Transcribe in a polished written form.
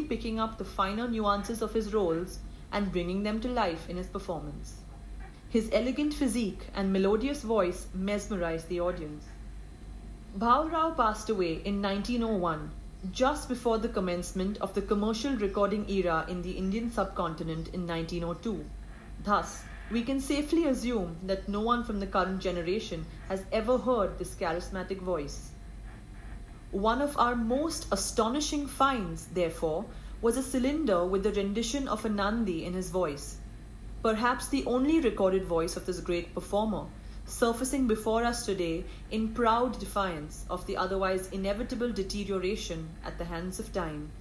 picking up the finer nuances of his roles and bringing them to life in his performance. His elegant physique and melodious voice mesmerized the audience. Bhau Rao passed away in 1901, just before the commencement of the commercial recording era in the Indian subcontinent in 1902. Thus, we can safely assume that no one from the current generation has ever heard this charismatic voice. One of our most astonishing finds, therefore, was a cylinder with the rendition of a Nandi in his voice, perhaps the only recorded voice of this great performer, surfacing before us today in proud defiance of the otherwise inevitable deterioration at the hands of time.